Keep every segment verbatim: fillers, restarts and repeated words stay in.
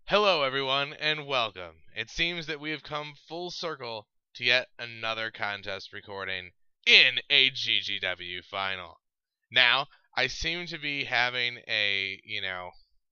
Hello, everyone, and welcome. It seems that we have come full circle to yet another contest recording in a G G W final. Now, I seem to be having a, you know,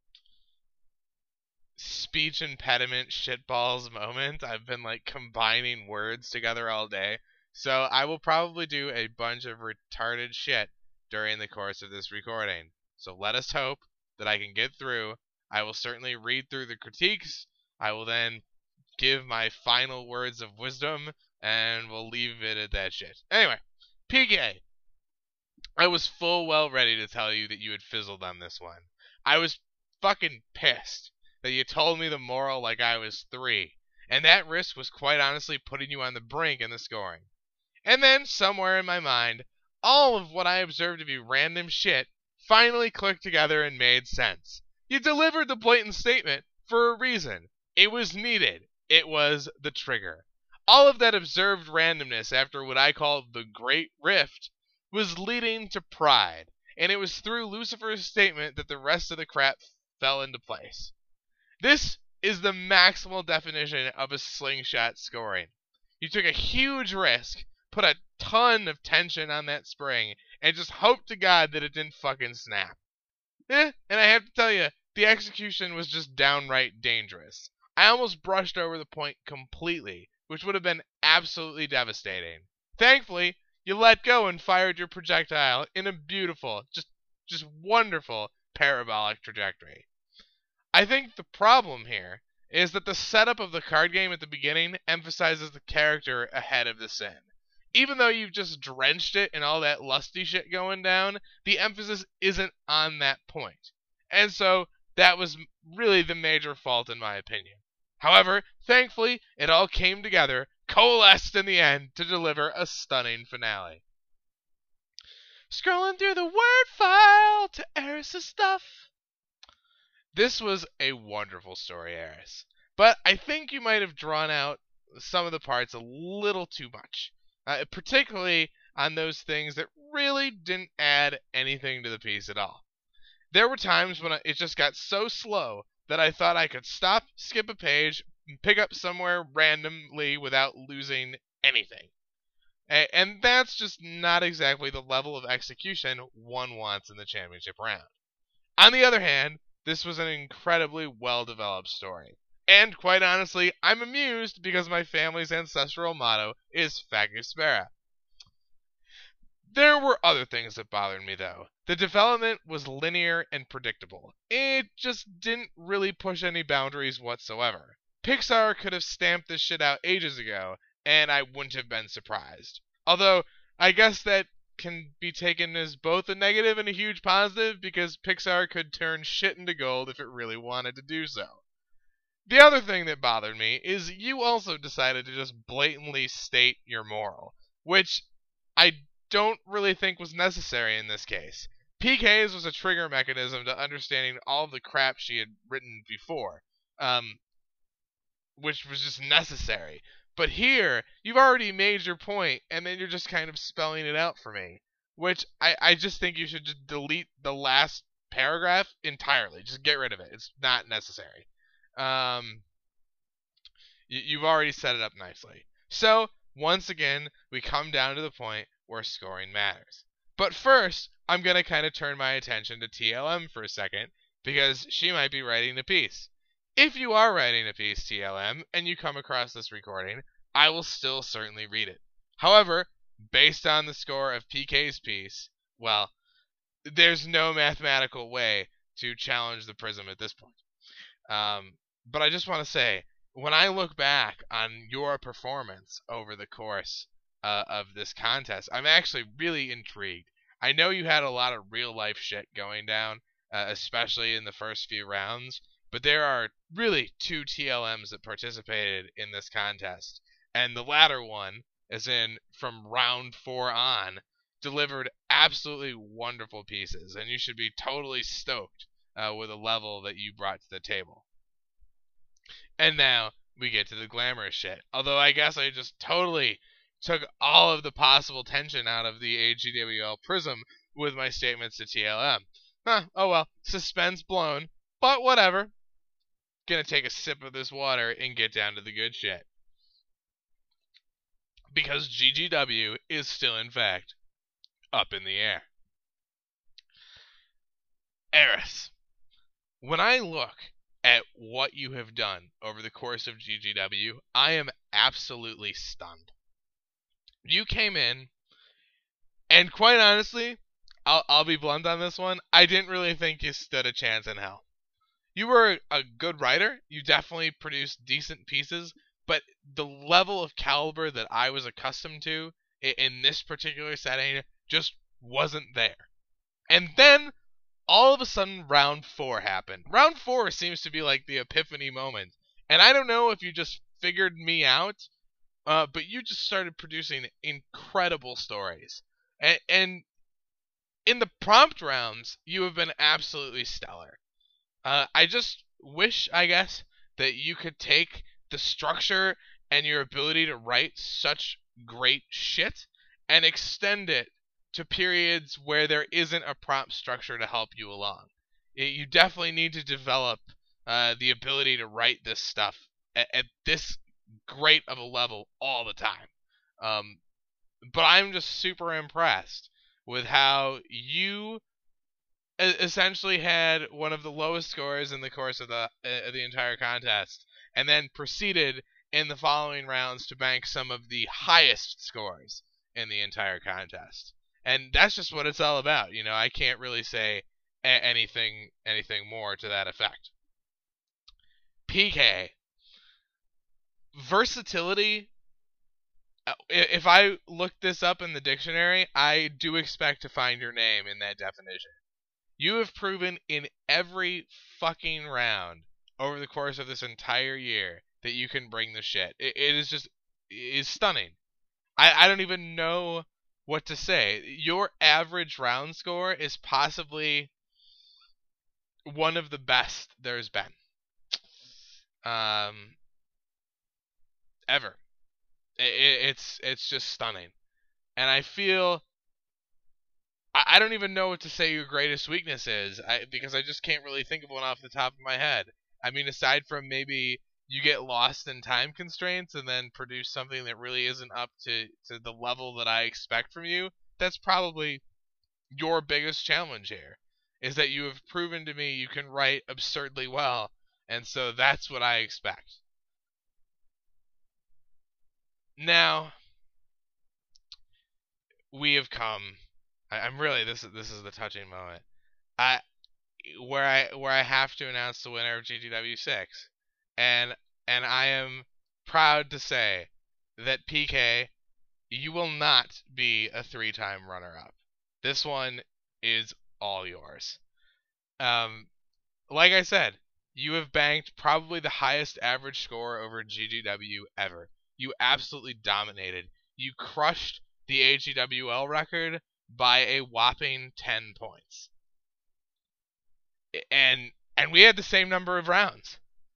speech impediment shitballs moment. I've been, like, combining words together all day. So I will probably do a bunch of retarded shit during the course of this recording. So let us hope that I can get through. I will certainly read through the critiques. I will then give my final words of wisdom, and we'll leave it at that shit. Anyway, P K. I was full well ready to tell you that you had fizzled on this one. I was fucking pissed that you told me the moral like I was three, and that risk was quite honestly putting you on the brink in the scoring. And then, somewhere in my mind, all of what I observed of you random shit finally clicked together and made sense. You delivered the blatant statement for a reason. It was needed. It was the trigger. All of that observed randomness after what I call the Great Rift was leading to pride, and it was through Lucifer's statement that the rest of the crap fell into place. This is the maximal definition of a slingshot scoring. You took a huge risk, put a ton of tension on that spring, and just hoped to God that it didn't fucking snap. Eh, and I have to tell you, the execution was just downright dangerous. I almost brushed over the point completely, which would have been absolutely devastating. Thankfully, you let go and fired your projectile in a beautiful, just, just wonderful parabolic trajectory. I think the problem here is that the setup of the card game at the beginning emphasizes the character ahead of the sin. Even though you've just drenched it in all that lusty shit going down, the emphasis isn't on that point. And so, that was really the major fault in my opinion. However, thankfully, it all came together, coalesced in the end, to deliver a stunning finale. Scrolling through the word file to Eris' stuff. This was a wonderful story, Eris. But I think you might have drawn out some of the parts a little too much. Uh, particularly on those things that really didn't add anything to the piece at all. There were times when it just got so slow that I thought I could stop, skip a page, and pick up somewhere randomly without losing anything. And that's just not exactly the level of execution one wants in the championship round. On the other hand, this was an incredibly well-developed story. And quite honestly, I'm amused because my family's ancestral motto is Fagus Spera. There were other things that bothered me, though. The development was linear and predictable. It just didn't really push any boundaries whatsoever. Pixar could have stamped this shit out ages ago, and I wouldn't have been surprised. Although, I guess that can be taken as both a negative and a huge positive, because Pixar could turn shit into gold if it really wanted to do so. The other thing that bothered me is you also decided to just blatantly state your moral, which I don't really think was necessary in this case. P K's was a trigger mechanism to understanding all of the crap she had written before, um, which was just necessary. But here, you've already made your point, and then you're just kind of spelling it out for me, which I, I just think you should just delete the last paragraph entirely. Just get rid of it. It's not necessary. Um, you, you've already set it up nicely. So, once again, we come down to the point where scoring matters. But first, I'm going to kind of turn my attention to T L M for a second, because she might be writing a piece. If you are writing a piece, T L M, and you come across this recording, I will still certainly read it. However, based on the score of P K's piece, well, there's no mathematical way to challenge the Prism at this point. Um, but I just want to say, when I look back on your performance over the course uh, of this contest, I'm actually really intrigued. I know you had a lot of real-life shit going down, uh, especially in the first few rounds, but there are really two T L Ms that participated in this contest, and the latter one, as in from round four on, delivered absolutely wonderful pieces, and you should be totally stoked uh, with the level that you brought to the table. And now we get to the glamorous shit. Although I guess I just totally took all of the possible tension out of the A G W L Prism with my statements to T L M. Huh, oh well, suspense blown, but whatever. gonna take a sip of this water and get down to the good shit. Because G G W is still, in fact, up in the air. Eris, when I look at what you have done over the course of G G W, I am absolutely stunned. You came in, and quite honestly, I'll, I'll be blunt on this one, I didn't really think you stood a chance in hell. You were a good writer, you definitely produced decent pieces, but the level of caliber that I was accustomed to in, in this particular setting just wasn't there. And then, all of a sudden, round four happened. Round four seems to be like the epiphany moment. And I don't know if you just figured me out, uh, but you just started producing incredible stories. And, and in the prompt rounds, you have been absolutely stellar. Uh, I just wish, I guess, that you could take the structure and your ability to write such great shit and extend it to periods where there isn't a prompt structure to help you along. You definitely need to develop uh, the ability to write this stuff at, at this great of a level all the time. Um, but I'm just super impressed with how you essentially had one of the lowest scores in the course of the uh, the entire contest, and then proceeded in the following rounds to bank some of the highest scores in the entire contest. And that's just what it's all about. You know, I can't really say a- anything anything more to that effect. P K. Versatility. If I look this up in the dictionary, I do expect to find your name in that definition. You have proven in every fucking round over the course of this entire year that you can bring the shit. It, it is just it is stunning. I, I don't even know what to say. Your average round score is possibly one of the best there's been. Um, ever. It, it, it's it's just stunning. And I feel I, I don't even know what to say your greatest weakness is, I, because I just can't really think of one off the top of my head. I mean, aside from maybe you get lost in time constraints and then produce something that really isn't up to, to the level that I expect from you, that's probably your biggest challenge here, is that you have proven to me you can write absurdly well, and so that's what I expect. Now, we have come. I, I'm really this is this is the touching moment. I where I where I have to announce the winner of G G W six, and and I am proud to say that P K, you will not be a three-time runner-up. This one is all yours. Um, like I said, you have banked probably the highest average score over G G W ever. You absolutely dominated. You crushed the A G W L record by a whopping ten points. And and we had the same number of rounds.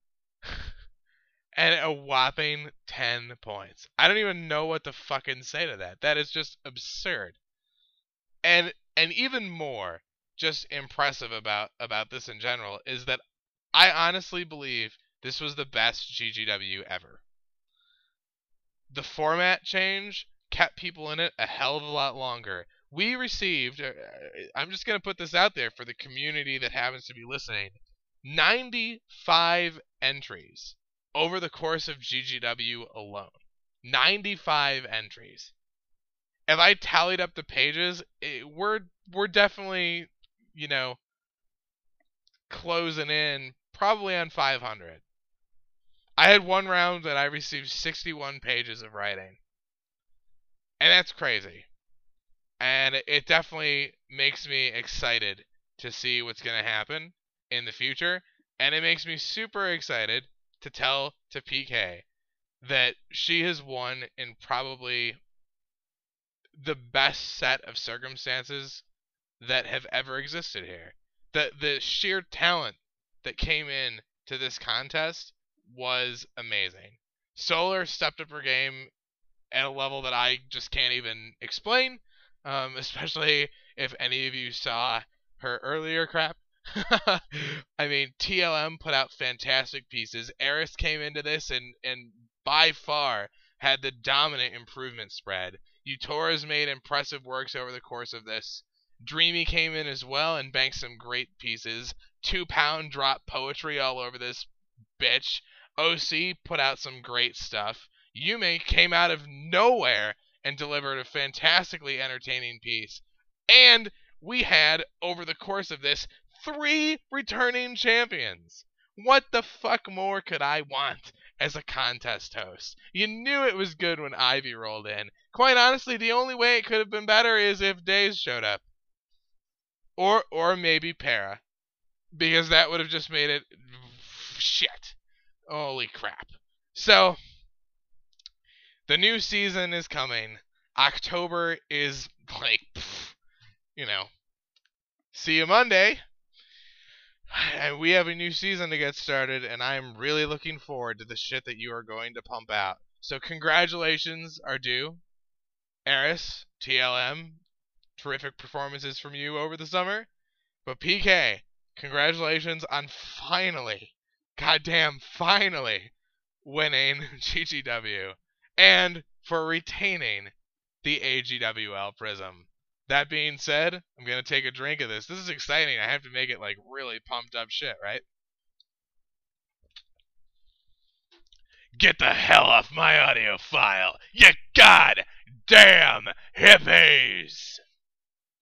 And a whopping ten points. I don't even know what to fucking say to that. That is just absurd. And and even more just impressive about about this in general is that I honestly believe this was the best G G W ever. The format change kept people in it a hell of a lot longer. We received, uh, I'm just going to put this out there for the community that happens to be listening, ninety-five entries over the course of G G W alone. ninety-five entries. If I tallied up the pages, it, we're we're definitely, you know, closing in probably on five hundred. I had one round that I received sixty-one pages of writing. And that's crazy. And it definitely makes me excited to see what's going to happen in the future. And it makes me super excited to tell to P K that she has won in probably the best set of circumstances that have ever existed here. The the sheer talent that came in to this contest was amazing. Solar stepped up her game at a level that I just can't even explain, um, especially if any of you saw her earlier crap. I mean, T L M put out fantastic pieces. Eris came into this and, and by far had the dominant improvement spread. Utora's made impressive works over the course of this. Dreamy came in as well and banked some great pieces. Two Pound dropped poetry all over this bitch. O C put out some great stuff. Yume came out of nowhere and delivered a fantastically entertaining piece. And we had, over the course of this, three returning champions. What the fuck more could I want as a contest host? You knew it was good when Ivy rolled in. Quite honestly, the only way it could have been better is if Days showed up. Or or maybe Para. Because that would have just made it shit. Holy crap. So, the new season is coming. October is like, pff, you know, see you Monday. And we have a new season to get started, and I'm really looking forward to the shit that you are going to pump out. So congratulations are due. Eris, T L M, terrific performances from you over the summer. But P K, congratulations on finally, goddamn finally, winning G G W. And for retaining the A G W L Prism. That being said, I'm going to take a drink of this. This is exciting. I have to make it like really pumped up shit, right? Get the hell off my audio file, you goddamn hippies!